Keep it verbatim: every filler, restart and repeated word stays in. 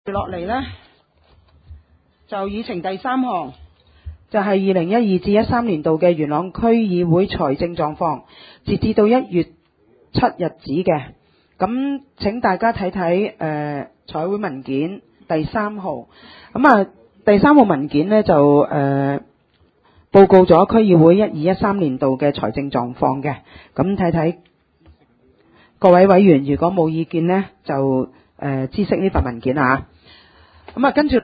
落嚟呢，就議程第三項就係二零一二至一三年度嘅元朗區議會財政狀況，截至到一月七日止嘅。咁請大家睇睇誒財會文件第三號。咁啊，第三號文件呢，就誒、呃、報告咗區議會一二一三年度嘅財政狀況嘅。咁睇睇各位委員如果冇意見呢，就誒、呃、知悉呢份文件啊。咁啊，跟住